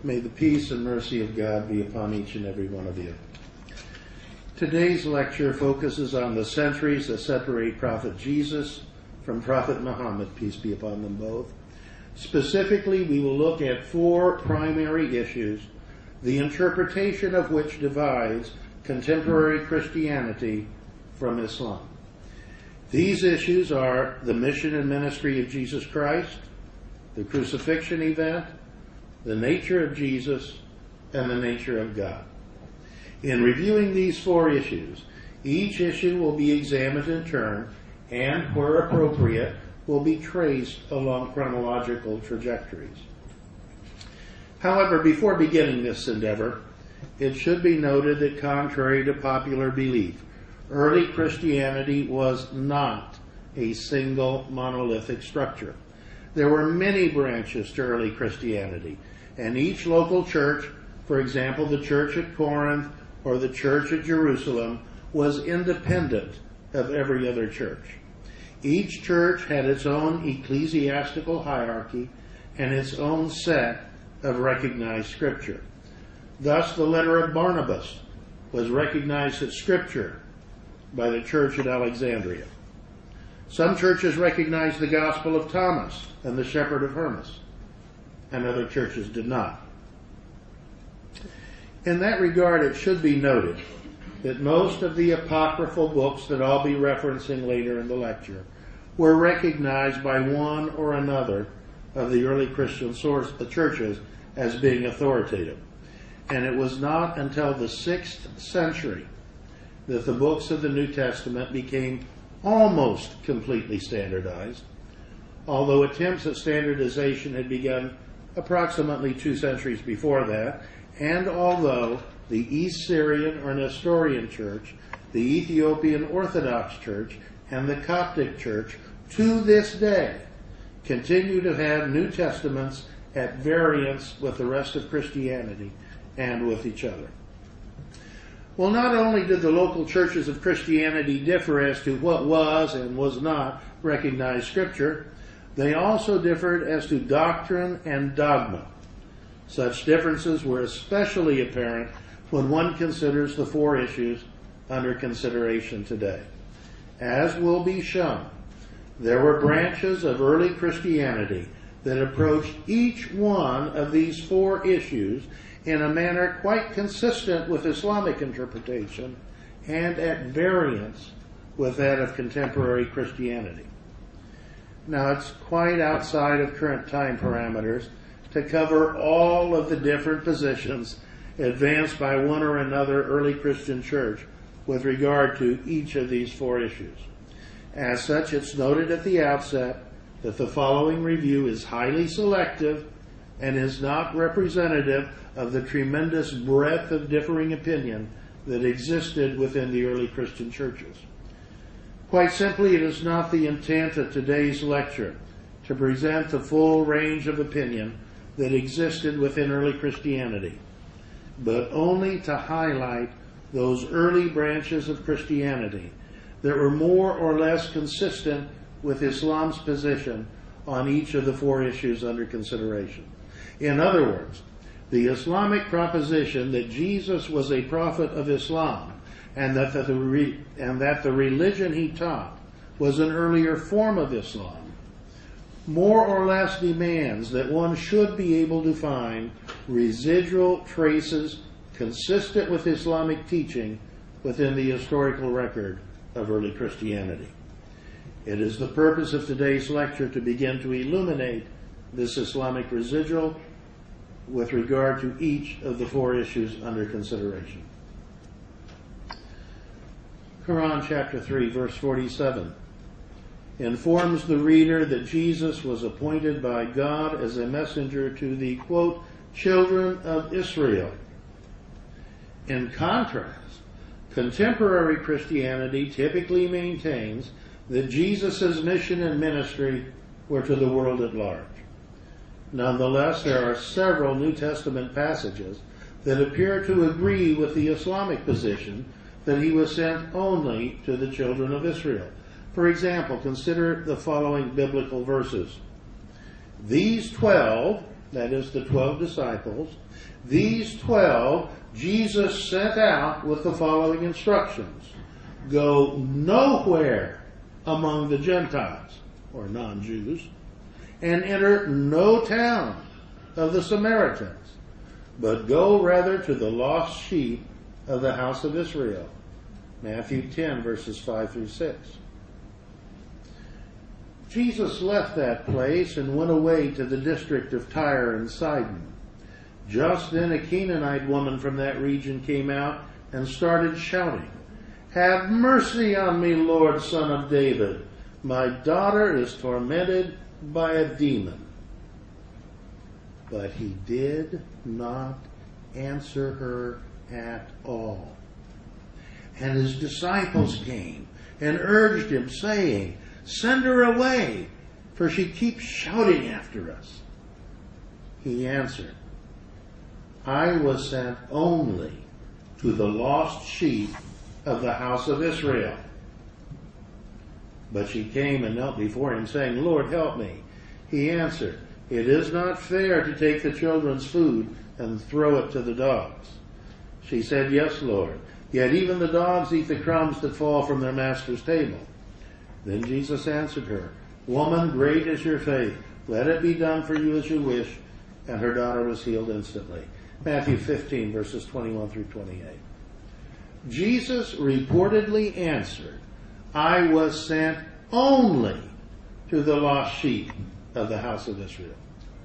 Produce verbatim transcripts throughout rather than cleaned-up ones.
May the peace and mercy of God be upon each and every one of you. Today's lecture focuses on the centuries that separate Prophet Jesus from Prophet Muhammad, peace be upon them both. Specifically, we will look at four primary issues, the interpretation of which divides contemporary Christianity from Islam. These issues are the mission and ministry of Jesus Christ, the crucifixion event, the nature of Jesus, and the nature of God. In reviewing these four issues, each issue will be examined in turn and, where appropriate, will be traced along chronological trajectories. However, before beginning this endeavor, it should be noted that contrary to popular belief, early Christianity was not a single monolithic structure. There were many branches to early Christianity, and each local church, for example, the church at Corinth or the church at Jerusalem, was independent of every other church. Each church had its own ecclesiastical hierarchy and its own set of recognized scripture. Thus, the letter of Barnabas was recognized as scripture by the church at Alexandria. Some churches recognized the Gospel of Thomas and the Shepherd of Hermas, and other churches did not. In that regard, it should be noted that most of the apocryphal books that I'll be referencing later in the lecture were recognized by one or another of the early Christian source, the churches, as being authoritative. And it was not until the sixth century that the books of the New Testament became almost completely standardized, although attempts at standardization had begun approximately two centuries before that, and although the East Syrian or Nestorian Church, the Ethiopian Orthodox Church, and the Coptic Church to this day continue to have New Testaments at variance with the rest of Christianity and with each other. Well, not only did the local churches of Christianity differ as to what was and was not recognized scripture, they also differed as to doctrine and dogma. Such differences were especially apparent when one considers the four issues under consideration today. As will be shown, there were branches of early Christianity that approached each one of these four issues in a manner quite consistent with Islamic interpretation and at variance with that of contemporary Christianity. Now, it's quite outside of current time parameters to cover all of the different positions advanced by one or another early Christian church with regard to each of these four issues. As such, it's noted at the outset that the following review is highly selective and is not representative of the tremendous breadth of differing opinion that existed within the early Christian churches. Quite simply, it is not the intent of today's lecture to present the full range of opinion that existed within early Christianity, but only to highlight those early branches of Christianity that were more or less consistent with Islam's position on each of the four issues under consideration. In other words, the Islamic proposition that Jesus was a prophet of Islam and that the, re- and that the religion he taught was an earlier form of Islam more or less demands that one should be able to find residual traces consistent with Islamic teaching within the historical record of early Christianity. It is the purpose of today's lecture to begin to illuminate this Islamic residual with regard to each of the four issues under consideration. Quran chapter three, verse forty-seven informs the reader that Jesus was appointed by God as a messenger to the, quote, children of Israel. In contrast, contemporary Christianity typically maintains that Jesus' mission and ministry were to the world at large. Nonetheless, there are several New Testament passages that appear to agree with the Islamic position that he was sent only to the children of Israel. For example, consider the following biblical verses. These twelve that is the twelve disciples, these twelve Jesus sent out with the following instructions. Go nowhere among the Gentiles, or non-Jews, and enter no town of the Samaritans, but go rather to the lost sheep of the house of Israel. Matthew ten, verses five through six. Jesus left that place and went away to the district of Tyre and Sidon. Just then a Canaanite woman from that region came out and started shouting, "Have mercy on me, Lord, Son of David. My daughter is tormented by a demon." But he did not answer her at all. And his disciples came and urged him, saying, "Send her away, for she keeps shouting after us." He answered, "I was sent only to the lost sheep of the house of Israel." But she came and knelt before him, saying, "Lord, help me." He answered, "It is not fair to take the children's food and throw it to the dogs." She said, "Yes, Lord, yet even the dogs eat the crumbs that fall from their master's table." Then Jesus answered her, "Woman, great is your faith. Let it be done for you as you wish." And her daughter was healed instantly. Matthew fifteen, verses twenty-one through twenty-eight. Jesus reportedly answered, "I was sent only to the lost sheep of the house of Israel."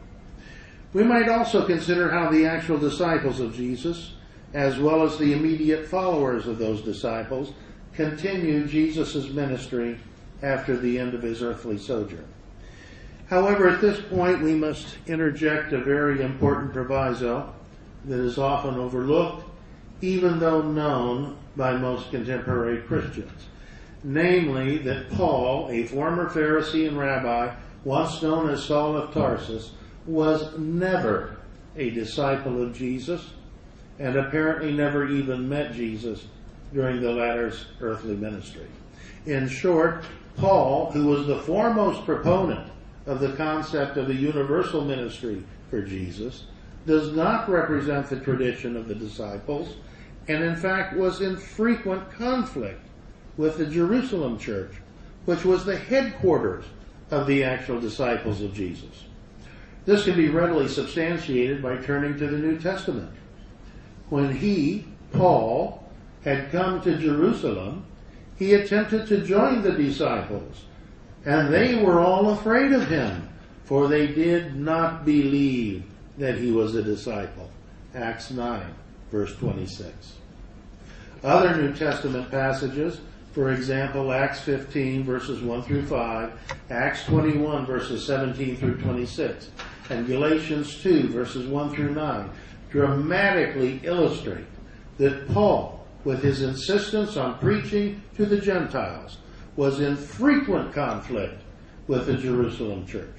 We might also consider how the actual disciples of Jesus, as well as the immediate followers of those disciples, continued Jesus' ministry after the end of his earthly sojourn. However, at this point we must interject a very important proviso that is often overlooked, even though known by most contemporary Christians. Namely, that Paul, a former Pharisee and rabbi, once known as Saul of Tarsus, was never a disciple of Jesus, and apparently never even met Jesus during the latter's earthly ministry. In short, Paul, who was the foremost proponent of the concept of a universal ministry for Jesus, does not represent the tradition of the disciples, and in fact was in frequent conflict with the Jerusalem church, which was the headquarters of the actual disciples of Jesus. This can be readily substantiated by turning to the New Testament. When he, Paul, had come to Jerusalem, he attempted to join the disciples, and they were all afraid of him, for they did not believe that he was a disciple. Acts nine, verse twenty-six. Other New Testament passages, for example, Acts fifteen, verses one through five, Acts twenty-one, verses seventeen through twenty-six, and Galatians two, verses one through nine, dramatically illustrate that Paul, with his insistence on preaching to the Gentiles, was in frequent conflict with the Jerusalem church.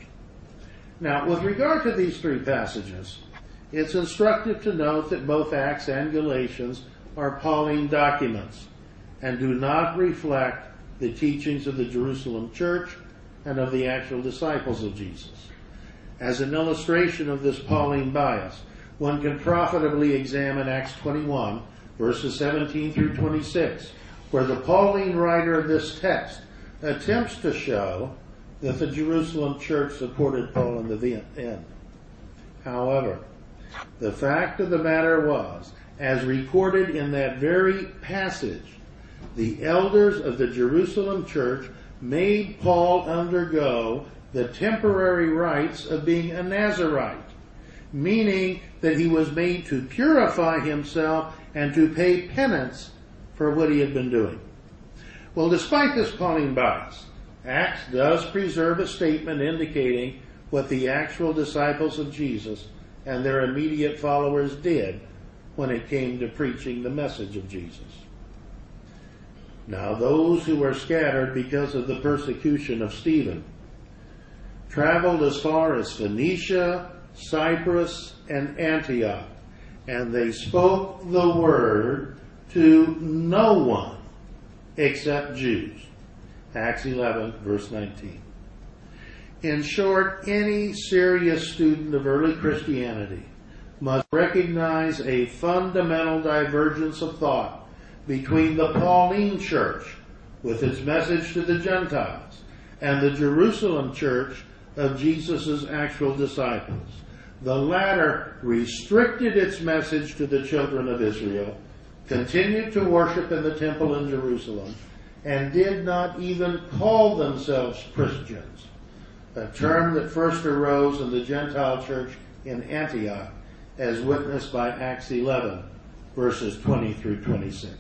Now, with regard to these three passages, it's instructive to note that both Acts and Galatians are Pauline documents and do not reflect the teachings of the Jerusalem church and of the actual disciples of Jesus. As an illustration of this Pauline bias, one can profitably examine Acts twenty-one, verses seventeen through twenty-six, where the Pauline writer of this text attempts to show that the Jerusalem church supported Paul in the end. However, the fact of the matter was, as recorded in that very passage, the elders of the Jerusalem church made Paul undergo the temporary rites of being a Nazirite, meaning that he was made to purify himself and to pay penance for what he had been doing. Well, despite this Pauline bias, Acts does preserve a statement indicating what the actual disciples of Jesus and their immediate followers did when it came to preaching the message of Jesus. Now, those who were scattered because of the persecution of Stephen traveled as far as Phoenicia, Cyprus, and Antioch, and they spoke the word to no one except Jews. Acts eleven, verse nineteen. In short, any serious student of early Christianity must recognize a fundamental divergence of thought between the Pauline church, with its message to the Gentiles, and the Jerusalem church of Jesus' actual disciples. The latter restricted its message to the children of Israel, continued to worship in the temple in Jerusalem, and did not even call themselves Christians, a term that first arose in the Gentile church in Antioch, as witnessed by Acts eleven, verses twenty through twenty-six.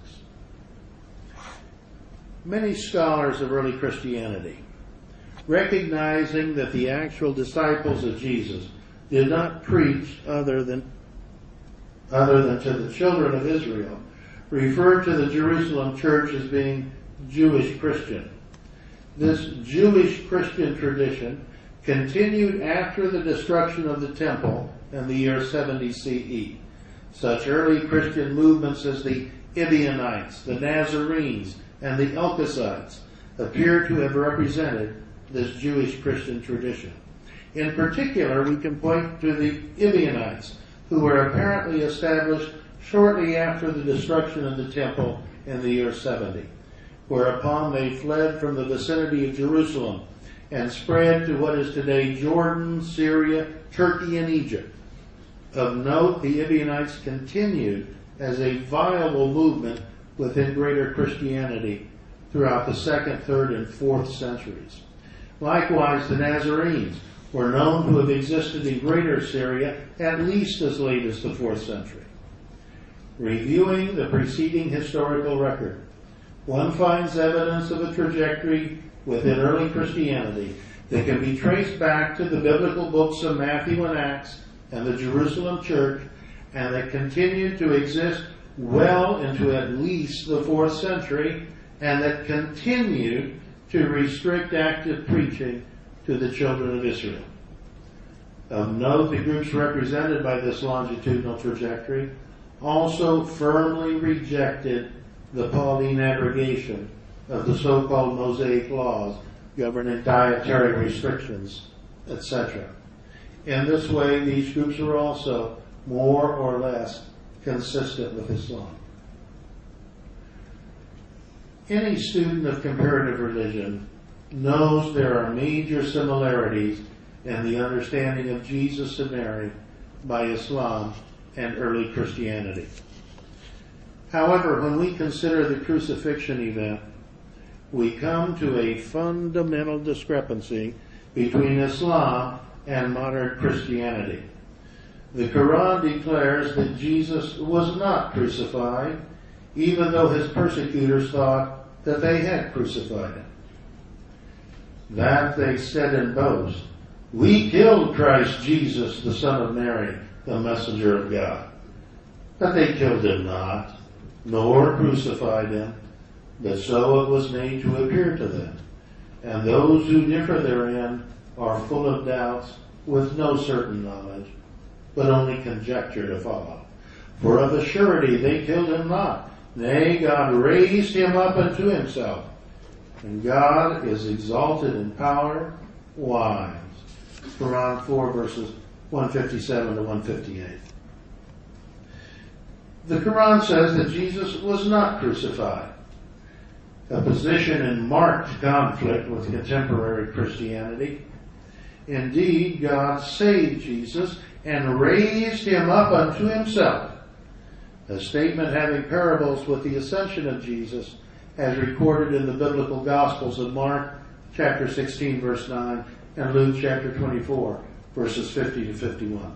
Many scholars of early Christianity, recognizing that the actual disciples of Jesus did not preach other than other than to the children of Israel, referred to the Jerusalem church as being Jewish Christian. This Jewish Christian tradition continued after the destruction of the temple in the year seventy C E. Such early Christian movements as the Ebionites, the Nazarenes, and the Elkosites appear to have represented this Jewish Christian tradition. In particular, we can point to the Ebionites, who were apparently established shortly after the destruction of the temple in the year seventy, whereupon they fled from the vicinity of Jerusalem and spread to what is today Jordan, Syria, Turkey, and Egypt. Of note, the Ebionites continued as a viable movement within greater Christianity throughout the second, third, and fourth centuries. Likewise, the Nazarenes were known to have existed in greater Syria at least as late as the fourth century. Reviewing the preceding historical record, one finds evidence of a trajectory within early Christianity that can be traced back to the biblical books of Matthew and Acts and the Jerusalem church, and that continued to exist well into at least the fourth century, and that continued to restrict active preaching to the children of Israel. Of note, the groups represented by this longitudinal trajectory also firmly rejected the Pauline abrogation of the so-called Mosaic laws governing dietary restrictions, et cetera. In this way, these groups were also more or less consistent with Islam. Any student of comparative religion knows there are major similarities in the understanding of Jesus and Mary by Islam and early Christianity. However, when we consider the crucifixion event, we come to a fundamental discrepancy between Islam and modern Christianity. The Quran declares that Jesus was not crucified, even though his persecutors thought that they had crucified him. That they said and boast, "We killed Christ Jesus, the Son of Mary, the messenger of God." But they killed him not, nor crucified him, but so it was made to appear to them. And those who differ therein are full of doubts, with no certain knowledge, but only conjecture to follow. For of a surety they killed him not. Nay, God raised him up unto himself. And God is exalted in power, wise. Quran four, verses one fifty-seven to one fifty-eight. The Quran says that Jesus was not crucified, a position in marked conflict with contemporary Christianity. Indeed, God saved Jesus and raised him up unto himself, a statement having parables with the ascension of Jesus as recorded in the biblical Gospels of Mark chapter sixteen, verse nine, and Luke chapter twenty-four, verses fifty to fifty-one.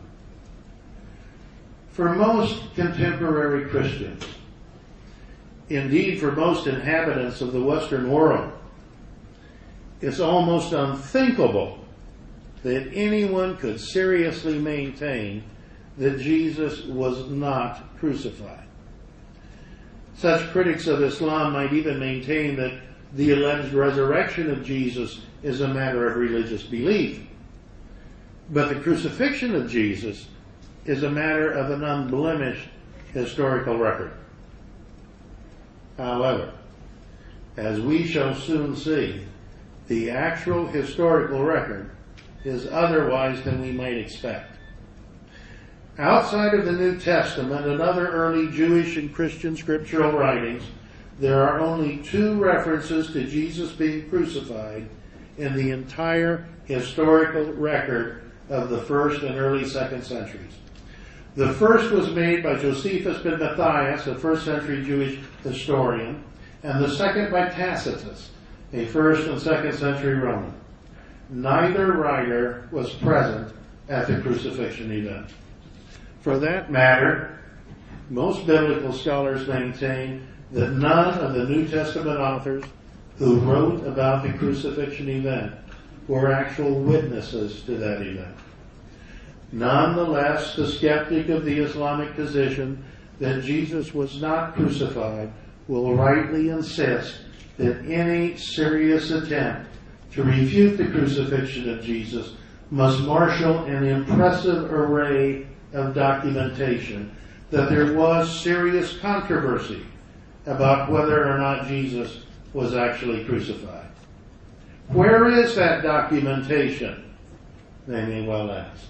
For most contemporary Christians, indeed for most inhabitants of the Western world, it's almost unthinkable that anyone could seriously maintain that Jesus was not crucified. Such critics of Islam might even maintain that the alleged resurrection of Jesus is a matter of religious belief. But the crucifixion of Jesus is a matter of an unblemished historical record. However, as we shall soon see, the actual historical record is otherwise than we might expect. Outside of the New Testament and other early Jewish and Christian scriptural writings, there are only two references to Jesus being crucified in the entire historical record of the first and early second centuries. The first was made by Josephus ben Matthias, a first century Jewish historian, and the second by Tacitus, a first and second century Roman. Neither writer was present at the crucifixion event. For that matter, most biblical scholars maintain that none of the New Testament authors who wrote about the crucifixion event were actual witnesses to that event. Nonetheless, the skeptic of the Islamic position that Jesus was not crucified will rightly insist that any serious attempt to refute the crucifixion of Jesus must marshal an impressive array of documentation that there was serious controversy about whether or not Jesus was actually crucified. Where is that documentation? They may well ask.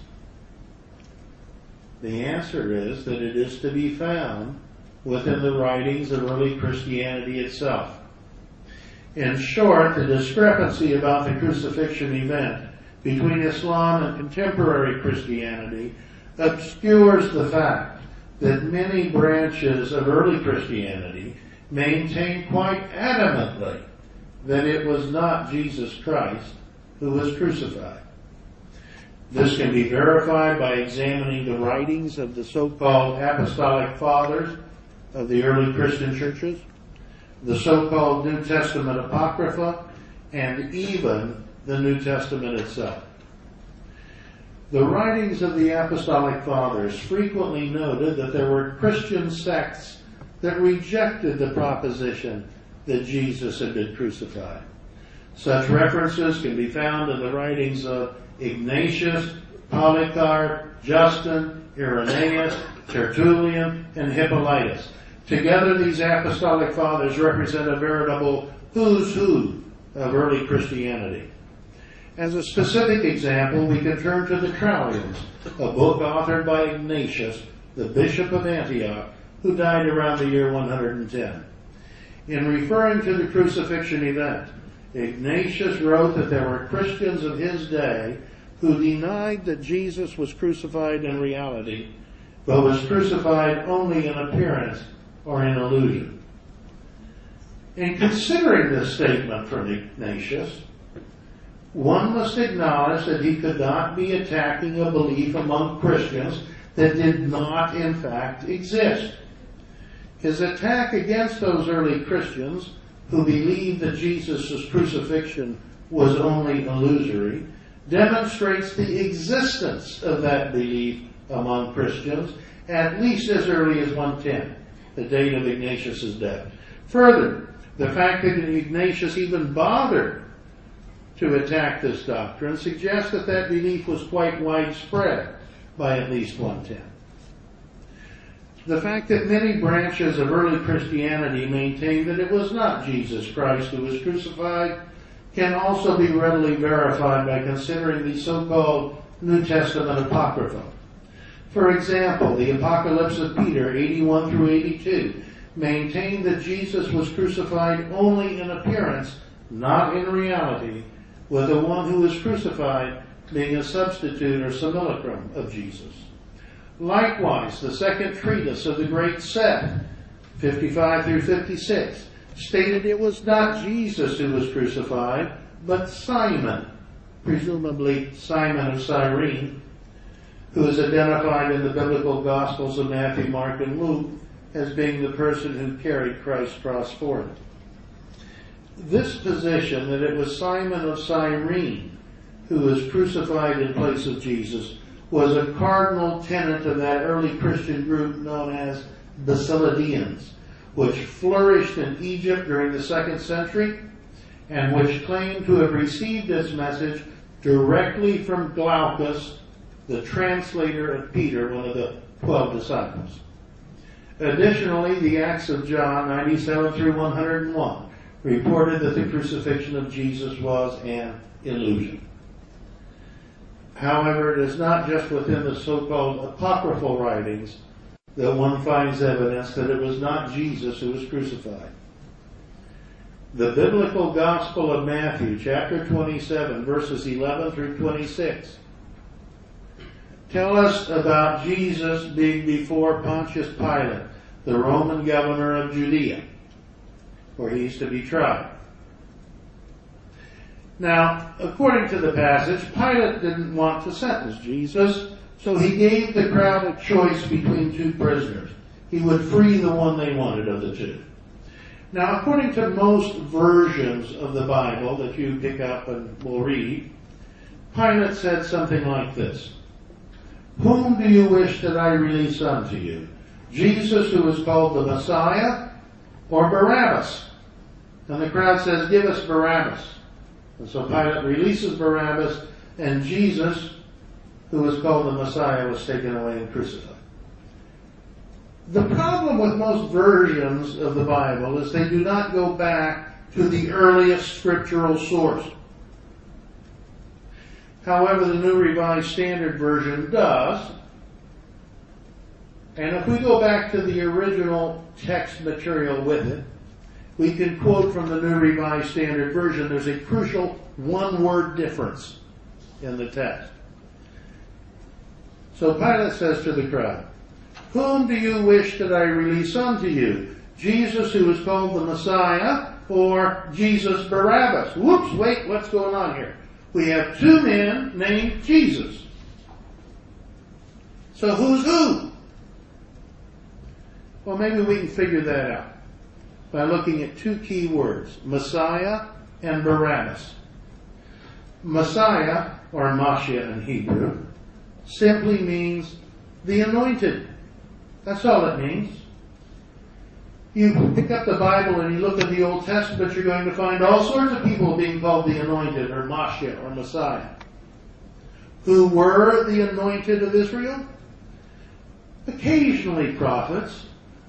The answer is that it is to be found within the writings of early Christianity itself. In short, the discrepancy about the crucifixion event between Islam and contemporary Christianity obscures the fact that many branches of early Christianity maintain quite adamantly that it was not Jesus Christ who was crucified. This can be verified by examining the writings of the so-called Apostolic Fathers of the early Christian churches, the so-called New Testament Apocrypha, and even the New Testament itself. The writings of the Apostolic Fathers frequently noted that there were Christian sects that rejected the proposition that Jesus had been crucified. Such references can be found in the writings of Ignatius, Polycarp, Justin, Irenaeus, Tertullian, and Hippolytus. Together, these Apostolic Fathers represent a veritable who's who of early Christianity. As a specific example, we can turn to the Trallians, a book authored by Ignatius, the Bishop of Antioch, who died around the year one hundred ten. In referring to the crucifixion event, Ignatius wrote that there were Christians of his day who denied that Jesus was crucified in reality, but was crucified only in appearance or in illusion. In considering this statement from Ignatius, one must acknowledge that he could not be attacking a belief among Christians that did not, in fact, exist. His attack against those early Christians who believed that Jesus' crucifixion was only illusory demonstrates the existence of that belief among Christians at least as early as one ten, the date of Ignatius' death. Further, the fact that Ignatius even bothered to attack this doctrine suggests that that belief was quite widespread by at least one ten. The fact that many branches of early Christianity maintain that it was not Jesus Christ who was crucified can also be readily verified by considering the so-called New Testament Apocrypha. For example, the Apocalypse of Peter eighty-one through eighty-two maintained that Jesus was crucified only in appearance, not in reality, with the one who was crucified being a substitute or simulacrum of Jesus. Likewise, the second treatise of the Great Set, fifty-five through fifty-six, stated it was not Jesus who was crucified, but Simon, presumably Simon of Cyrene, who is identified in the biblical Gospels of Matthew, Mark, and Luke as being the person who carried Christ's cross forth. This position that it was Simon of Cyrene who was crucified in place of Jesus was a cardinal tenet of that early Christian group known as Basilidians, which flourished in Egypt during the second century and which claimed to have received its message directly from Glaucus, the translator of Peter, one of the twelve disciples. Additionally, the Acts of John ninety-seven through one hundred one reported that the crucifixion of Jesus was an illusion. However, it is not just within the so-called apocryphal writings that one finds evidence that it was not Jesus who was crucified. The biblical Gospel of Matthew, chapter twenty-seven, verses eleven through twenty-six, tell us about Jesus being before Pontius Pilate, the Roman governor of Judea, where he is to be tried. Now, according to the passage, Pilate didn't want to sentence Jesus, so he gave the crowd a choice between two prisoners. He would free the one they wanted of the two. Now, according to most versions of the Bible that you pick up and will read, Pilate said something like this: "Whom do you wish that I release unto you? Jesus, who is called the Messiah, or Barabbas?" And the crowd says, "Give us Barabbas." And so Pilate releases Barabbas, and Jesus, who is called the Messiah, was taken away and crucified. The problem with most versions of the Bible is they do not go back to the earliest scriptural source. However, the New Revised Standard Version does. And if we go back to the original text material with it, we can quote from the New Revised Standard Version. There's a crucial one-word difference in the text. So Pilate says to the crowd, "Whom do you wish that I release unto you? Jesus, who is called the Messiah, or Jesus Barabbas?" Whoops, wait, what's going on here? We have two men named Jesus. So who's who? Well, maybe we can figure that out by looking at two key words, Messiah and Barabbas. Messiah, or Mashiach in Hebrew, simply means the anointed. That's all it means. You pick up the Bible and you look at the Old Testament, you're going to find all sorts of people being called the anointed, or Mashiach, or Messiah. Who were the anointed of Israel? Occasionally prophets.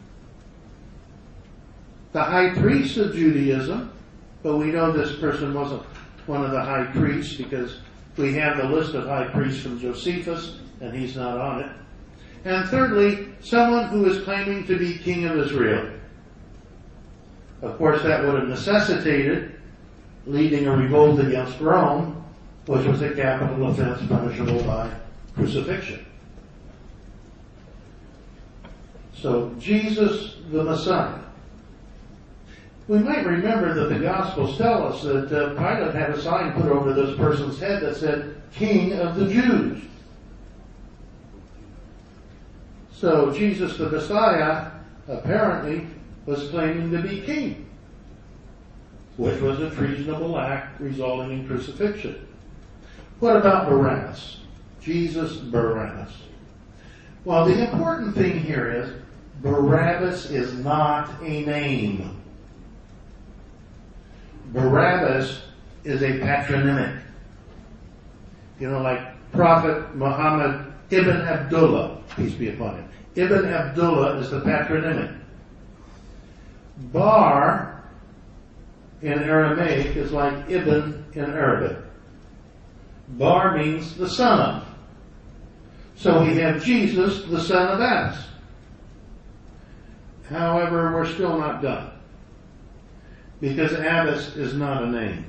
The high priest of Judaism, but we know this person wasn't one of the high priests because we have the list of high priests from Josephus, and he's not on it. And thirdly, someone who is claiming to be king of Israel. Of course, that would have necessitated leading a revolt against Rome, which was a capital offense punishable by crucifixion. So, Jesus the Messiah. We might remember that the Gospels tell us that uh, Pilate had a sign put over this person's head that said, "King of the Jews." So Jesus the Messiah apparently was claiming to be king, which was a treasonable act resulting in crucifixion. What about Barabbas? Jesus Barabbas. Well, the important thing here is Barabbas is not a name. Barabbas is a patronymic. You know, like Prophet Muhammad Ibn Abdullah, peace be upon him. Ibn Abdullah is the patronymic. Bar in Aramaic is like Ibn in Arabic. Bar means the son of. So we have Jesus, the son of Abbas. However, we're still not done, because Abbas is not a name.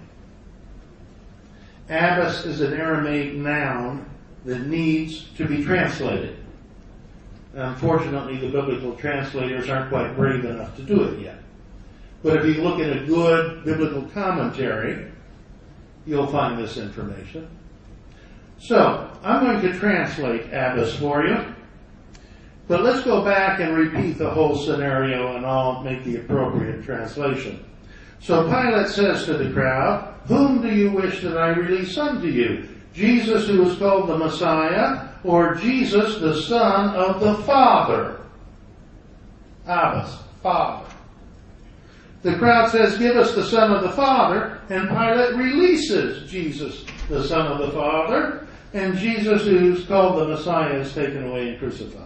Abbas is an Aramaic noun that needs to be translated. Unfortunately, the biblical translators aren't quite brave enough to do it yet. But if you look at a good biblical commentary, you'll find this information. So, I'm going to translate Abbas for you. But let's go back and repeat the whole scenario, and I'll make the appropriate translation. So Pilate says to the crowd, "Whom do you wish that I release unto you? Jesus, who is called the Messiah, or Jesus, the Son of the Father?" Abbas, Father. The crowd says, "Give us the Son of the Father," and Pilate releases Jesus, the Son of the Father, and Jesus, who's called the Messiah, is taken away and crucified.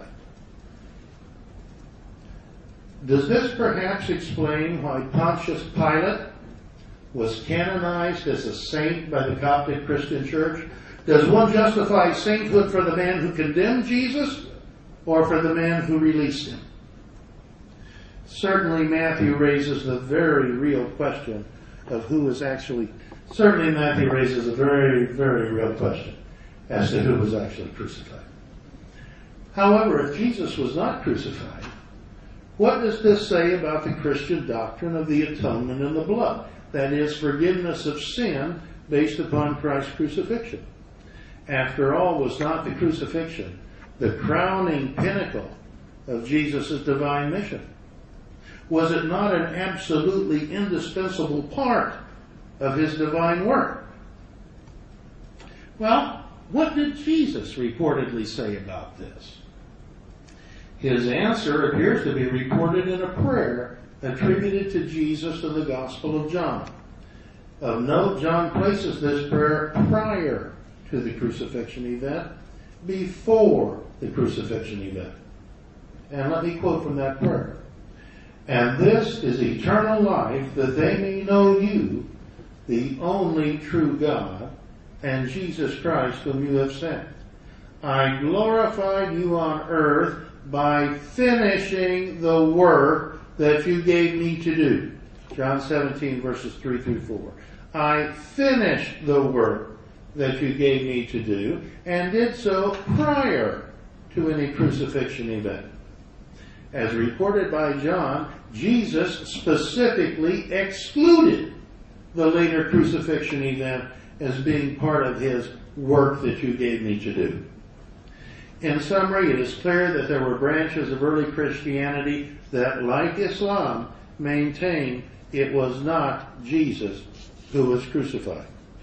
Does this perhaps explain why Pontius Pilate was canonized as a saint by the Coptic Christian Church? Does one justify sainthood for the man who condemned Jesus or for the man who released him? Certainly Matthew raises the very real question of who was actually, certainly Matthew raises a very, very real question as to who was actually crucified. However, if Jesus was not crucified, what does this say about the Christian doctrine of the atonement in the blood? That is, forgiveness of sin based upon Christ's crucifixion. After all, was not the crucifixion the crowning pinnacle of Jesus' divine mission? Was it not an absolutely indispensable part of his divine work? Well, what did Jesus reportedly say about this? His answer appears to be reported in a prayer attributed to Jesus in the Gospel of John. Of note, John places this prayer prior to the crucifixion event, before the crucifixion event. And let me quote from that prayer. And this is eternal life, that they may know you, the only true God, and Jesus Christ whom you have sent. I glorified you on earth by finishing the work that you gave me to do. John seventeen, verses three through four. I finished the work that you gave me to do, and did so prior to any crucifixion event. As reported by John, Jesus specifically excluded the later crucifixion event as being part of his work that you gave me to do. In summary, it is clear that there were branches of early Christianity that, like Islam, maintained it was not Jesus who was crucified.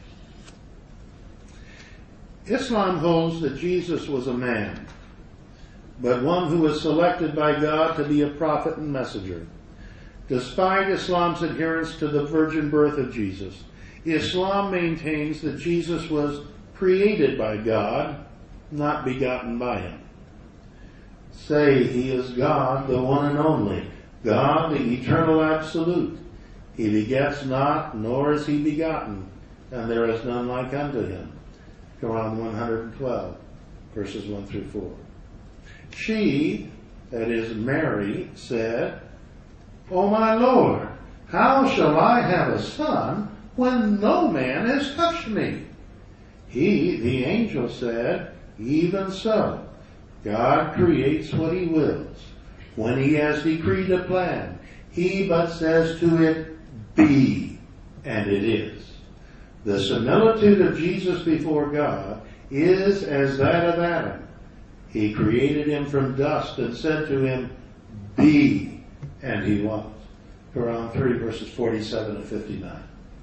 Islam holds that Jesus was a man, but one who was selected by God to be a prophet and messenger. Despite Islam's adherence to the virgin birth of Jesus, Islam maintains that Jesus was created by God, not begotten by him. Say he is God, the one and only, God, the eternal absolute. He begets not, nor is he begotten, and there is none like unto him. Quran one twelve, verses one through four. She, that is Mary, said, O my Lord, how shall I have a son when no man has touched me? He, the angel, said, even so, God creates what he wills. When he has decreed a plan, he but says to it, be, and it is. The similitude of Jesus before God is as that of Adam. He created him from dust and said to him, be, and he was. Quran three, verses forty-seven and fifty-nine.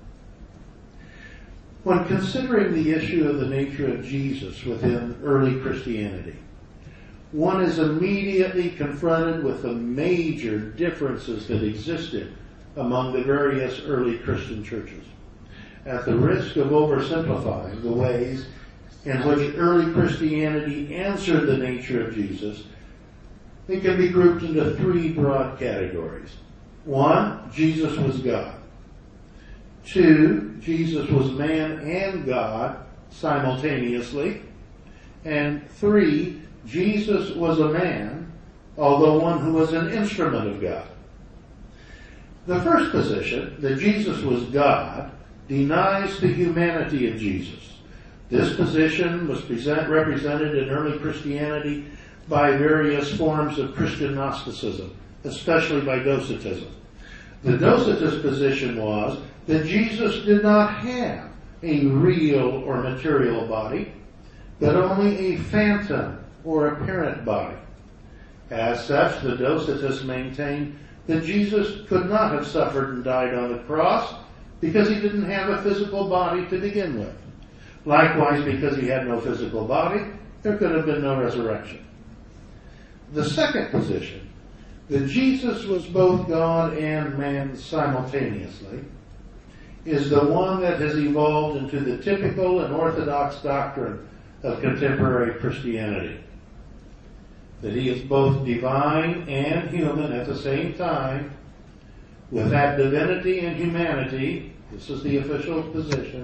When considering the issue of the nature of Jesus within early Christianity, one is immediately confronted with the major differences that existed among the various early Christian churches. At the risk of oversimplifying the ways in which early Christianity answered the nature of Jesus, it can be grouped into three broad categories. One, Jesus was God. Two, Jesus was man and God simultaneously. And three, Jesus was a man, although one who was an instrument of God. The first position, that Jesus was God, denies the humanity of Jesus. This position was present, represented in early Christianity by various forms of Christian Gnosticism, especially by Docetism. The Docetist position was that Jesus did not have a real or material body, but only a phantom or apparent body. As such, the Docetists maintained that Jesus could not have suffered and died on the cross because he didn't have a physical body to begin with. Likewise, because he had no physical body, there could have been no resurrection. The second position, that Jesus was both God and man simultaneously, is the one that has evolved into the typical and orthodox doctrine of contemporary Christianity. That he is both divine and human at the same time, with that divinity and humanity, this is the official position,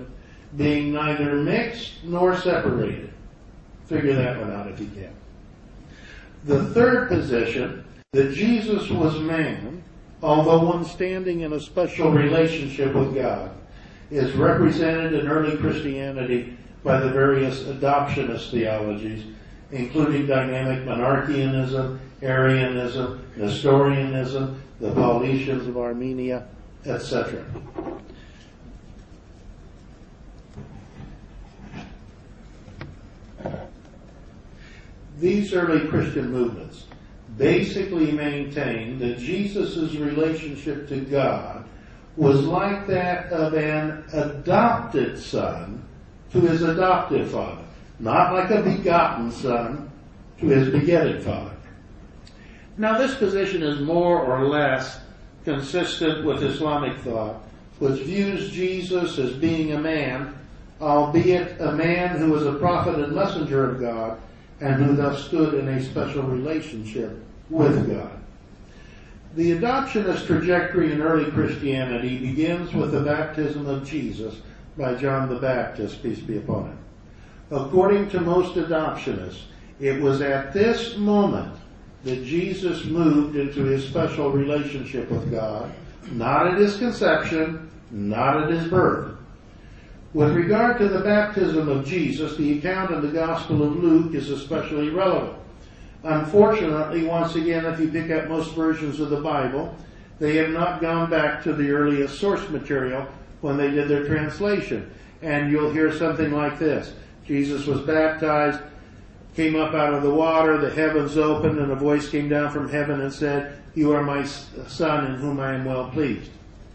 being neither mixed nor separated. Figure that one out if you can. The third position, that Jesus was man, although one standing in a special relationship with God, is represented in early Christianity by the various adoptionist theologies, including dynamic monarchianism, Arianism, Nestorianism, the Paulicians of Armenia, et cetera. These early Christian movements basically maintained that Jesus' relationship to God was like that of an adopted son to his adoptive father, not like a begotten son to his begetted father. Now, this position is more or less consistent with Islamic thought, which views Jesus as being a man, albeit a man who was a prophet and messenger of God, and who thus stood in a special relationship with God. The adoptionist trajectory in early Christianity begins with the baptism of Jesus by John the Baptist, peace be upon him. According to most adoptionists, it was at this moment that Jesus moved into his special relationship with God, not at his conception, not at his birth. With regard to the baptism of Jesus, the account in the Gospel of Luke is especially relevant. Unfortunately, once again, if you pick up most versions of the Bible, they have not gone back to the earliest source material when they did their translation. And you'll hear something like this. Jesus was baptized, came up out of the water, the heavens opened, and a voice came down from heaven and said, "You are my son in whom I am well pleased."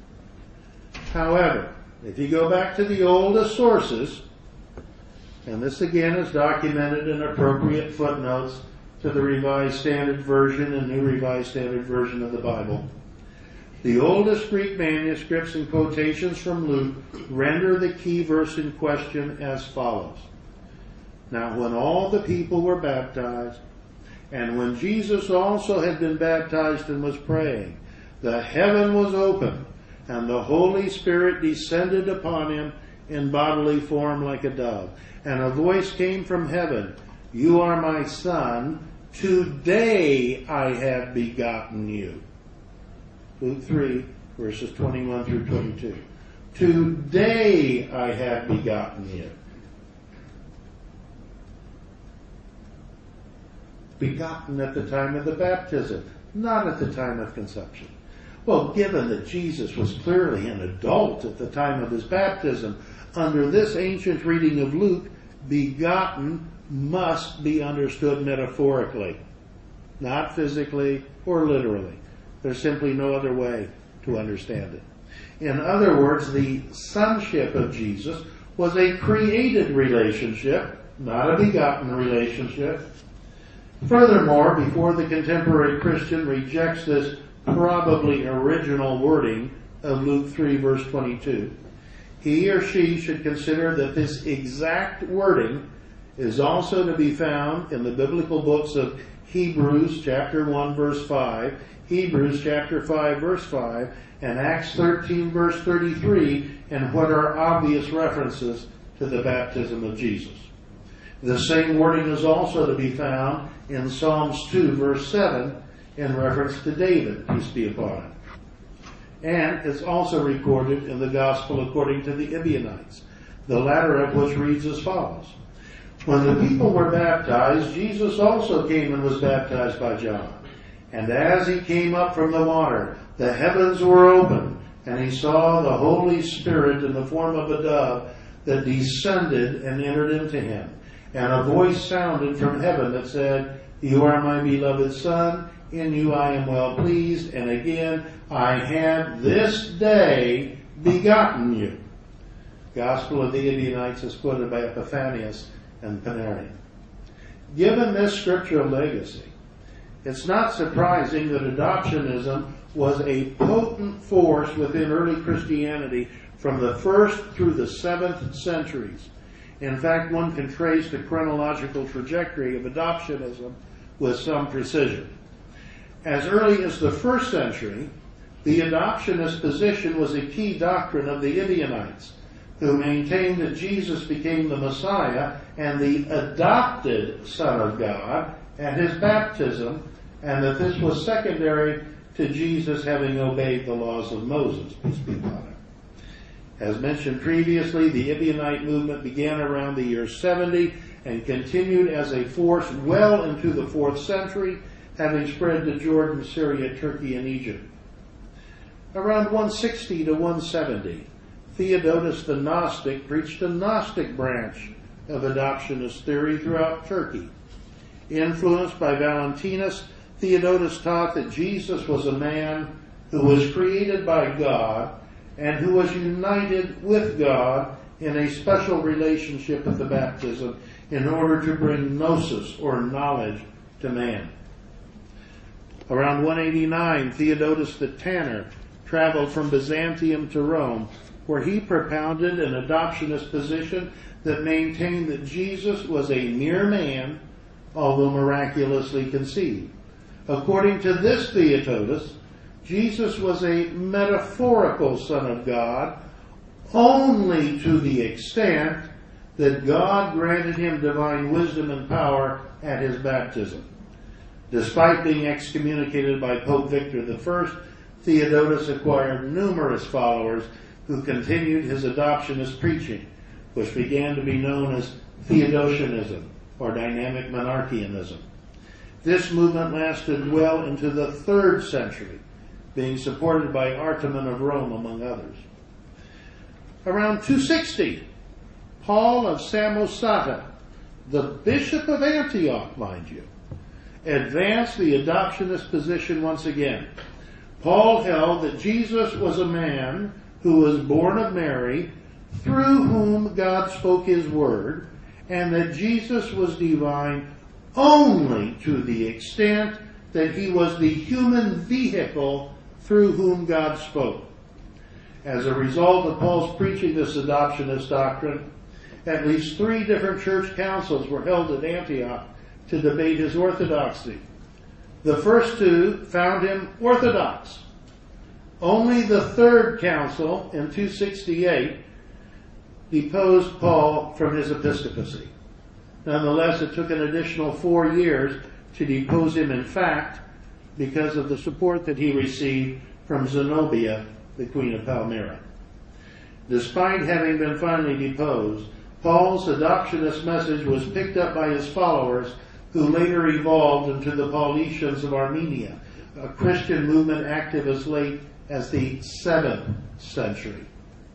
However, if you go back to the oldest sources, and this again is documented in appropriate footnotes to the Revised Standard Version and New Revised Standard Version of the Bible, the oldest Greek manuscripts and quotations from Luke render the key verse in question as follows. Now, when all the people were baptized, and when Jesus also had been baptized and was praying, the heaven was opened, and the Holy Spirit descended upon him in bodily form like a dove. And a voice came from heaven, "You are my son, today I have begotten you." Luke three, verses twenty-one through twenty-two. Today I have begotten you. Begotten at the time of the baptism, not at the time of conception. Well, given that Jesus was clearly an adult at the time of his baptism, under this ancient reading of Luke, begotten must be understood metaphorically, not physically or literally. There's simply no other way to understand it. In other words, the sonship of Jesus was a created relationship, not a begotten relationship. Furthermore, before the contemporary Christian rejects this probably original wording of Luke three, verse twenty-two, he or she should consider that this exact wording is also to be found in the biblical books of Hebrews chapter one, verse five, Hebrews chapter five, verse five, and Acts thirteen, verse thirty-three, and what are obvious references to the baptism of Jesus. The same wording is also to be found in Psalms two, verse seven, in reference to David, peace be upon him. And it's also recorded in the Gospel according to the Ebionites, the latter of which reads as follows. When the people were baptized, Jesus also came and was baptized by John. And as he came up from the water, the heavens were opened, and he saw the Holy Spirit in the form of a dove that descended and entered into him. And a voice sounded from heaven that said, "You are my beloved Son, in you I am well pleased, and again I have this day begotten you." Gospel of the Ebionites is quoted by Epiphanius and Panarian. Given this scriptural legacy, it's not surprising that adoptionism was a potent force within early Christianity from the first through the seventh centuries. In fact, one can trace the chronological trajectory of adoptionism with some precision. As early as the first century, the adoptionist position was a key doctrine of the Ebionites. who maintained that Jesus became the Messiah and the adopted Son of God at his baptism, and that this was secondary to Jesus having obeyed the laws of Moses, peace be upon him. As mentioned previously, the Ebionite movement began around the year seventy and continued as a force well into the fourth century, having spread to Jordan, Syria, Turkey, and Egypt. Around one sixty to one seventy, Theodotus the Gnostic preached a Gnostic branch of adoptionist theory throughout Turkey. Influenced by Valentinus, Theodotus taught that Jesus was a man who was created by God and who was united with God in a special relationship at the baptism in order to bring gnosis, or knowledge, to man. Around one eighty-nine, Theodotus the Tanner traveled from Byzantium to Rome, where he propounded an adoptionist position that maintained that Jesus was a mere man, although miraculously conceived. According to this Theodotus, Jesus was a metaphorical Son of God only to the extent that God granted him divine wisdom and power at his baptism. Despite being excommunicated by Pope Victor the First, Theodotus acquired numerous followers who continued his adoptionist preaching, which began to be known as Theodosianism, or dynamic monarchianism. This movement lasted well into the third century, being supported by Artemon of Rome, among others. Around two sixty, Paul of Samosata, the Bishop of Antioch, mind you, advanced the adoptionist position once again. Paul held that Jesus was a man who was born of Mary, through whom God spoke his word, and that Jesus was divine only to the extent that he was the human vehicle through whom God spoke. As a result of Paul's preaching this adoptionist doctrine, at least three different church councils were held at Antioch to debate his orthodoxy. The first two found him orthodox. Only the third council in two sixty-eight deposed Paul from his episcopacy. Nonetheless, it took an additional four years to depose him in fact because of the support that he received from Zenobia, the Queen of Palmyra. Despite having been finally deposed, Paul's adoptionist message was picked up by his followers, who later evolved into the Paulicians of Armenia, a Christian movement active as late as the seventh century.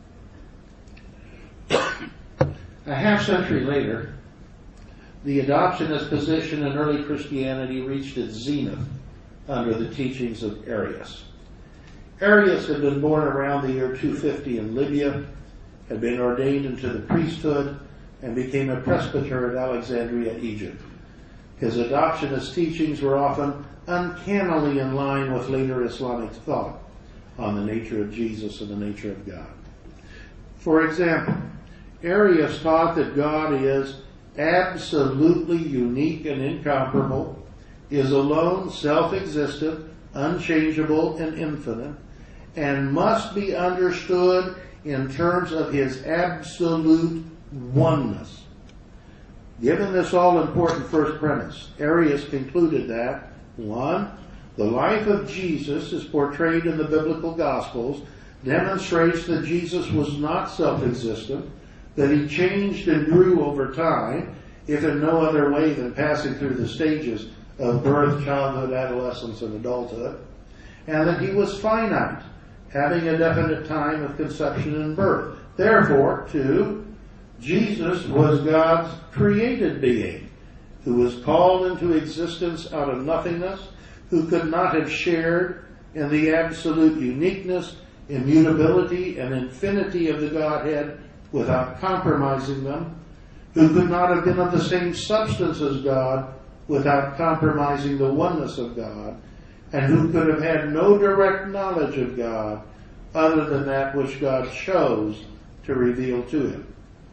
A half century later, the adoptionist position in early Christianity reached its zenith under the teachings of Arius. Arius had been born around the year two fifty in Libya, had been ordained into the priesthood, and became a presbyter at Alexandria, Egypt. His adoptionist teachings were often uncannily in line with later Islamic thought on the nature of Jesus and the nature of God. For example, Arius taught that God is absolutely unique and incomparable, is alone self-existent, unchangeable, and infinite, and must be understood in terms of his absolute oneness. Given this all-important first premise, Arius concluded that, one, the life of Jesus as portrayed in the biblical Gospels demonstrates that Jesus was not self-existent, that he changed and grew over time, if in no other way than passing through the stages of birth, childhood, adolescence, and adulthood, and that he was finite, having a definite time of conception and birth. Therefore, two, Jesus was God's created being, who was called into existence out of nothingness, who could not have shared in the absolute uniqueness, immutability, and infinity of the Godhead without compromising them, who could not have been of the same substance as God without compromising the oneness of God, and who could have had no direct knowledge of God other than that which God chose to reveal to him.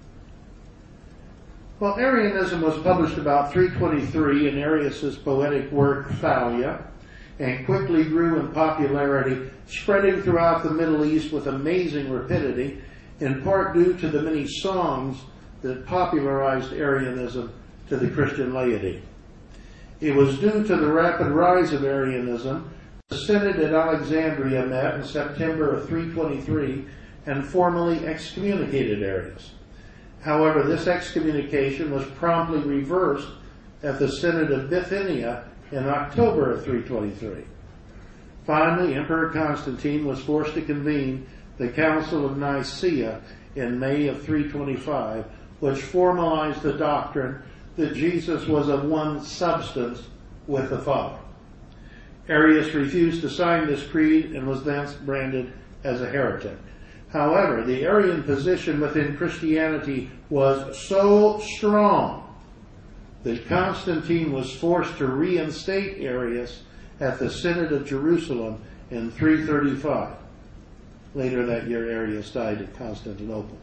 Well, Arianism was published about three twenty-three in Arius's poetic work Thalia, and quickly grew in popularity, spreading throughout the Middle East with amazing rapidity. in part due to the many songs that popularized Arianism to the Christian laity. It was due to the rapid rise of Arianism. The Synod at Alexandria met in September of three twenty-three and formally excommunicated Arius. However, this excommunication was promptly reversed at the Synod of Bithynia in October of three twenty-three. Finally, Emperor Constantine was forced to convene the Council of Nicaea in May of three twenty-five, which formalized the doctrine that Jesus was of one substance with the Father. Arius refused to sign this creed and was thence branded as a heretic. However, the Arian position within Christianity was so strong that Constantine was forced to reinstate Arius at the Synod of Jerusalem in three thirty-five. Later that year, Arius died at Constantinople.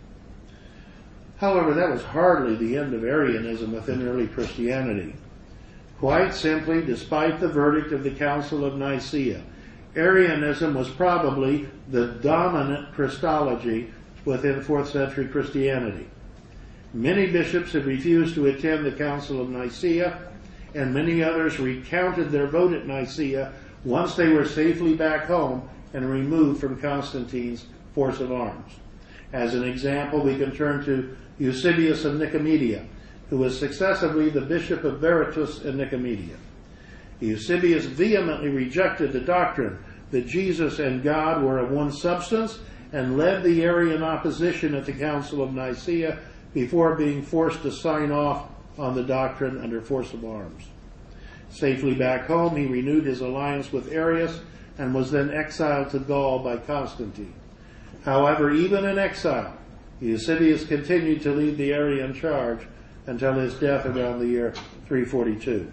However, that was hardly the end of Arianism within early Christianity. Quite simply, despite the verdict of the Council of Nicaea, Arianism was probably the dominant Christology within fourth century Christianity. Many bishops had refused to attend the Council of Nicaea, and many others recounted their vote at Nicaea once they were safely back home and removed from Constantine's force of arms. As an example, we can turn to Eusebius of Nicomedia, who was successively the bishop of Berytus and Nicomedia. Eusebius vehemently rejected the doctrine that Jesus and God were of one substance and led the Arian opposition at the Council of Nicaea before being forced to sign off on the doctrine under force of arms. Safely back home, he renewed his alliance with Arius and was then exiled to Gaul by Constantine. However, even in exile, Eusebius continued to lead the Arian charge until his death around the year three forty-two.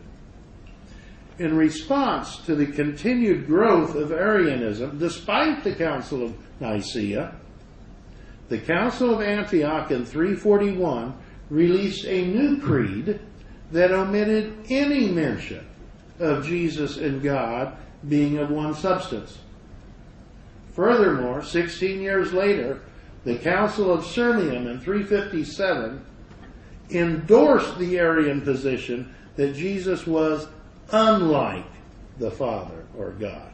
In response to the continued growth of Arianism, despite the Council of Nicaea, the Council of Antioch in three forty-one released a new creed that omitted any mention of Jesus and God being of one substance. Furthermore, sixteen years later, the Council of Sirmium in three fifty-seven endorsed the Arian position that Jesus was unlike the Father or God.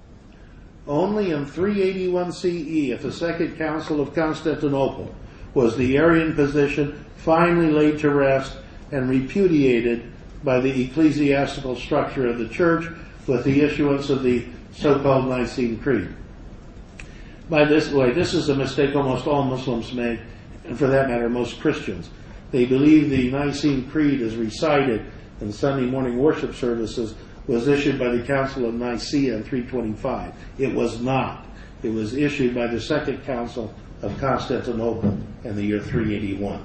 Only in three eighty-one C E, at the Second Council of Constantinople, was the Arian position finally laid to rest and repudiated by the ecclesiastical structure of the Church with the issuance of the so-called Nicene Creed. By this way, this is a mistake almost all Muslims make, and for that matter, most Christians. They believe the Nicene Creed is recited in Sunday morning worship services was issued by the Council of Nicaea in three twenty-five. It was not. It was issued by the Second Council of Constantinople in the year three eighty-one.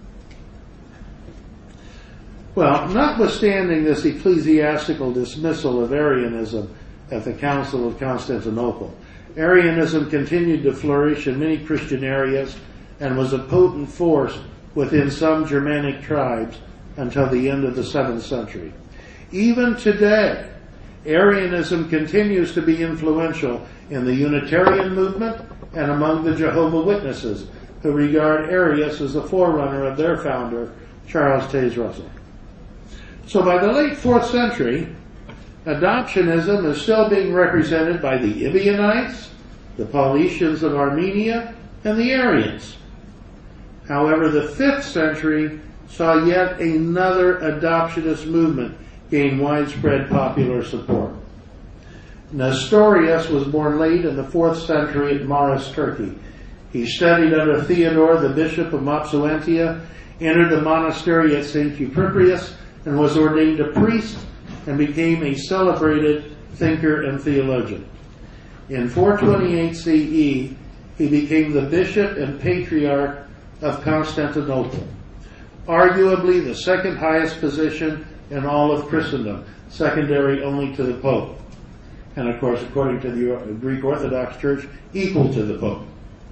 Well, notwithstanding this ecclesiastical dismissal of Arianism at the Council of Constantinople, Arianism continued to flourish in many Christian areas and was a potent force within some Germanic tribes until the end of the seventh century. Even today, Arianism continues to be influential in the Unitarian movement and among the Jehovah's Witnesses, who regard Arius as the forerunner of their founder, Charles Taze Russell. So by the late fourth century, adoptionism is still being represented by the Ebionites, the Paulicians of Armenia, and the Arians. However, the fifth century saw yet another adoptionist movement gain widespread popular support. Nestorius was born late in the fourth century at Maris, Turkey. He studied under Theodore, the bishop of Mopsuestia, entered the monastery at Saint Eupriperius, and was ordained a priest and became a celebrated thinker and theologian. In four twenty-eight C E, he became the bishop and patriarch of Constantinople, arguably the second highest position in all of Christendom, secondary only to the Pope. And of course, according to the Greek Orthodox Church, equal to the Pope.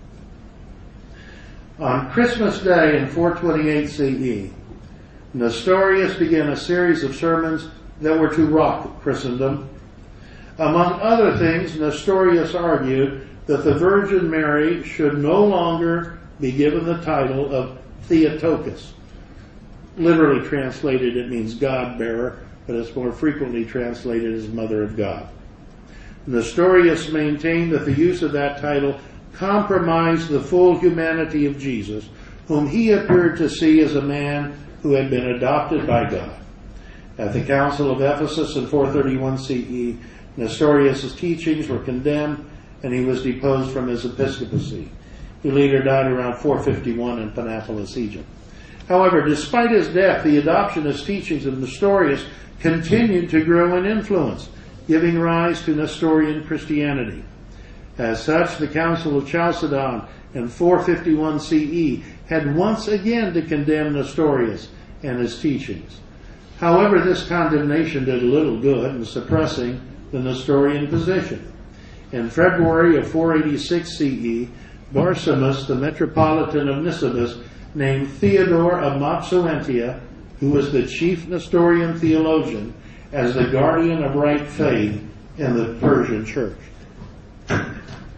On Christmas Day in four twenty-eight C E, Nestorius began a series of sermons that were to rock Christendom. Among other things, Nestorius argued that the Virgin Mary should no longer be given the title of Theotokos. Literally translated, it means God-bearer, but it's more frequently translated as Mother of God. Nestorius maintained that the use of that title compromised the full humanity of Jesus, whom he appeared to see as a man who had been adopted by God. At the Council of Ephesus in four thirty-one C E, Nestorius' teachings were condemned and he was deposed from his episcopacy. He later died around four fifty-one in Panopolis, Egypt. However, despite his death, the adoptionist teachings of Nestorius continued to grow in influence, giving rise to Nestorian Christianity. As such, the Council of Chalcedon in four fifty-one C E had once again to condemn Nestorius and his teachings. However, this condemnation did little good in suppressing the Nestorian position. In February of four eighty-six C E, Barsamus, the Metropolitan of Nisibis, named Theodore of Mopsuentia, who was the chief Nestorian theologian, as the guardian of right faith in the Persian church. And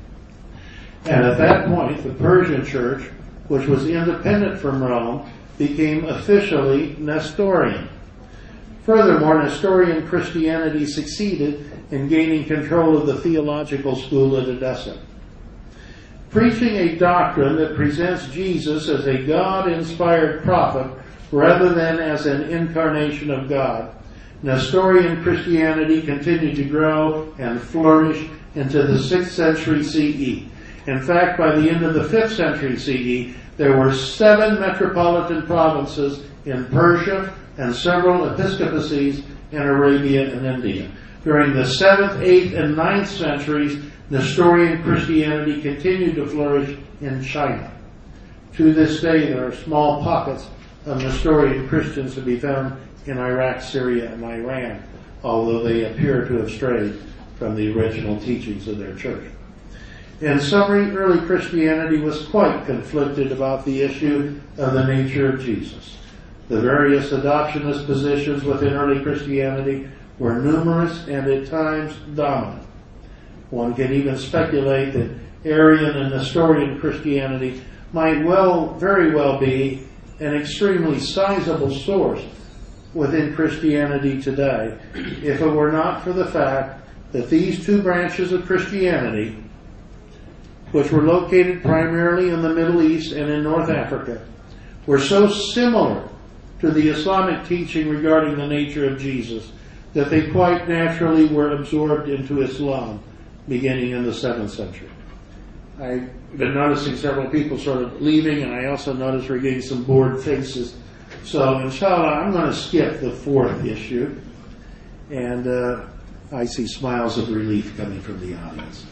at that point, the Persian church, which was independent from Rome, became officially Nestorian. Furthermore, Nestorian Christianity succeeded in gaining control of the theological school at Edessa. Preaching a doctrine that presents Jesus as a God-inspired prophet rather than as an incarnation of God, Nestorian Christianity continued to grow and flourish into the sixth century C E. In fact, by the end of the fifth century C E, there were seven metropolitan provinces in Persia and several episcopacies in Arabia and India. During the seventh, eighth, and ninth centuries, Nestorian Christianity continued to flourish in China. To this day, there are small pockets of Nestorian Christians to be found in Iraq, Syria, and Iran, although they appear to have strayed from the original teachings of their church. In summary, early Christianity was quite conflicted about the issue of the nature of Jesus. The various adoptionist positions within early Christianity were numerous and at times dominant. One can even speculate that Arian and Nestorian Christianity might well, very well be an extremely sizable source within Christianity today, if it were not for the fact that these two branches of Christianity, which were located primarily in the Middle East and in North Africa, were so similar to the Islamic teaching regarding the nature of Jesus that they quite naturally were absorbed into Islam beginning in the seventh century. I've been noticing several people sort of leaving, and I also noticed we're getting some bored faces. So, inshallah, I'm going to skip the fourth issue, and uh, I see smiles of relief coming from the audience.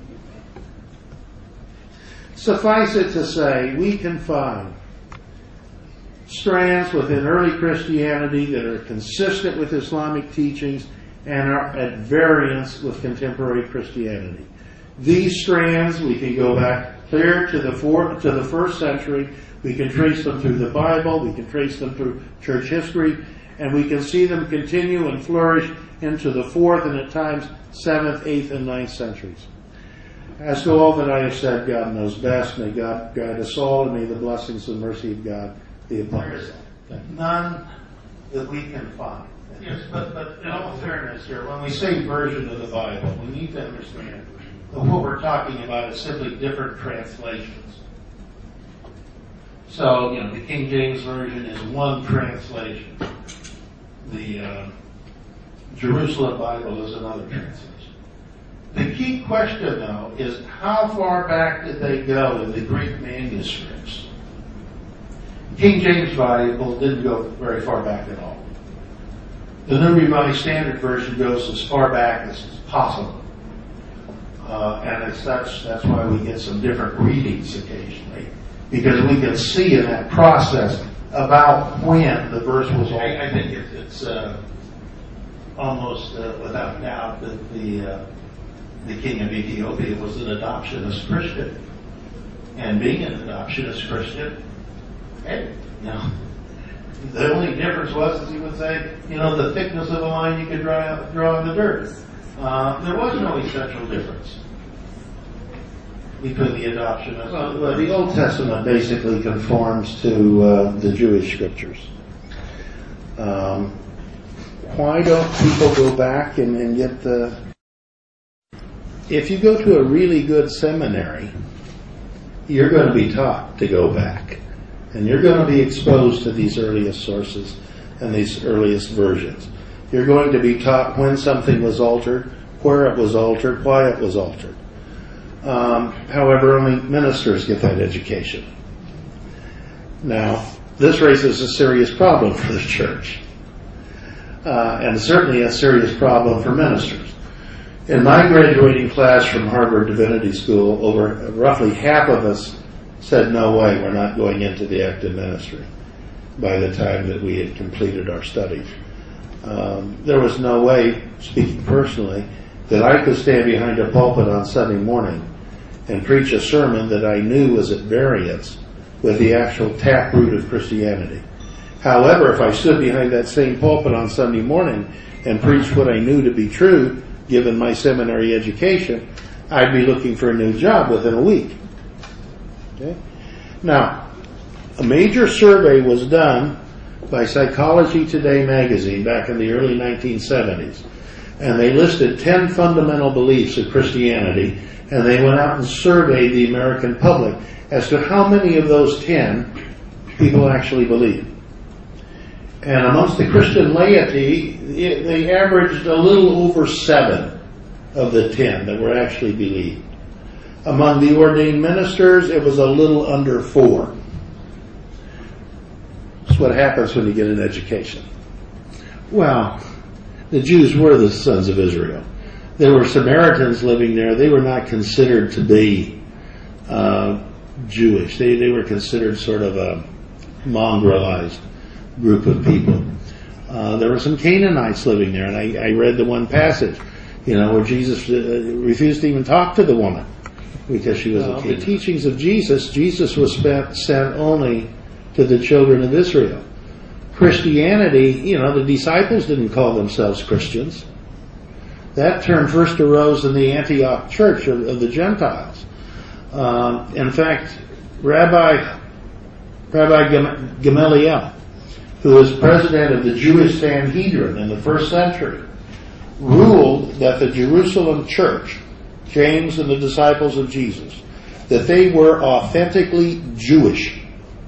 Suffice it to say, we can find strands within early Christianity that are consistent with Islamic teachings and are at variance with contemporary Christianity. These strands, we can go back clear to the fourth, to the first century. We can trace them through the Bible. We can trace them through church history, and we can see them continue and flourish into the fourth and at times seventh, eighth, and ninth centuries. As to all that I have said, God knows best. May God guide us all, and may the blessings and mercy of God be upon us. None that we can find. Yes, but, but in all fairness here, when we say version of the Bible, we need to understand that what we're talking about is simply different translations. So, you know, the King James Version is one translation. The uh, Jerusalem Bible is another translation. The key question, though, is how far back did they go in the Greek manuscripts? King James Bible didn't go very far back at all. The New Revised Standard Version goes as far back as possible. Uh, and as such, that's why we get some different readings occasionally, because we can see in that process about when the verse was altered. I, I think it, it's uh, almost uh, without doubt that the uh, the king of Ethiopia was an adoptionist Christian. And being an adoptionist Christian, hey, you know, the only difference was, as he would say, you know, the thickness of a line you could draw, draw in the dirt. Uh, there was no essential difference. between the adoption of... Well, well, the Old Testament basically conforms to uh, the Jewish scriptures. Um, why don't people go back and, and get the... If you go to a really good seminary, you're going to be taught to go back. And you're going to be exposed to these earliest sources and these earliest versions. You're going to be taught when something was altered, where it was altered, why it was altered. Um, however, only ministers get that education. Now, this raises a serious problem for the church. Uh, and certainly a serious problem for ministers. In my graduating class from Harvard Divinity School, over roughly half of us said, no way, we're not going into the active ministry by the time that we had completed our studies. Um, there was no way, speaking personally, that I could stand behind a pulpit on Sunday morning and preach a sermon that I knew was at variance with the actual taproot of Christianity. However, if I stood behind that same pulpit on Sunday morning and preached what I knew to be true, given my seminary education, I'd be looking for a new job within a week. Okay? Now, a major survey was done by Psychology Today magazine back in the early nineteen seventies. And they listed ten fundamental beliefs of Christianity, and they went out and surveyed the American public as to how many of those ten people actually believe. And amongst the Christian laity, it, they averaged a little over seven of the ten that were actually believed. Among the ordained ministers, it was a little under four. That's what happens when you get an education. Well, the Jews were the sons of Israel. There were Samaritans living there. They were not considered to be uh, Jewish. They, they were considered sort of a mongrelized group of people. Uh, there were some Canaanites living there, and I, I read the one passage, you know, where Jesus uh, refused to even talk to the woman because she was well, a Canaanite. The teachings of Jesus, Jesus was spent, sent only to the children of Israel. Christianity, you know, the disciples didn't call themselves Christians. That term first arose in the Antioch church of, of the Gentiles. Um, in fact, Rabbi Rabbi Gamaliel, who was president of the Jewish Sanhedrin in the first century, ruled that the Jerusalem church, James and the disciples of Jesus, that they were authentically Jewish.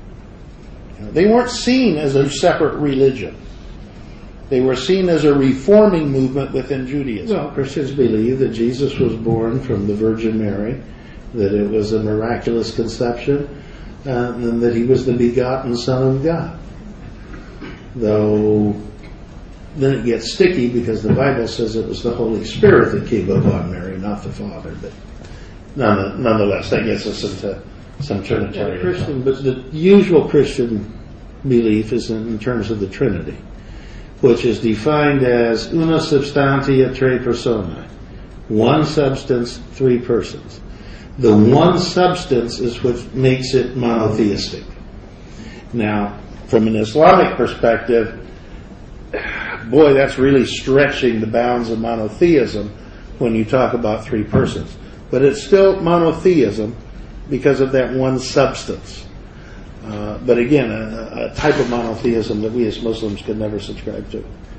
They weren't seen as a separate religion. They were seen as a reforming movement within Judaism. Well, Christians believe that Jesus was born from the Virgin Mary, that it was a miraculous conception, uh, and that he was the begotten Son of God. Though then it gets sticky because the Bible says it was the Holy Spirit that came upon Mary, not the Father. But none, nonetheless, that gets us into some Trinitarian. Yeah, Christian, but the usual Christian belief is in, in terms of the Trinity, which is defined as una substantia tre personae, one substance, three persons. The one substance is what makes it monotheistic. Now, from an Islamic perspective, boy, that's really stretching the bounds of monotheism when you talk about three persons. But it's still monotheism because of that one substance. Uh, but again, a, a type of monotheism that we as Muslims could never subscribe to.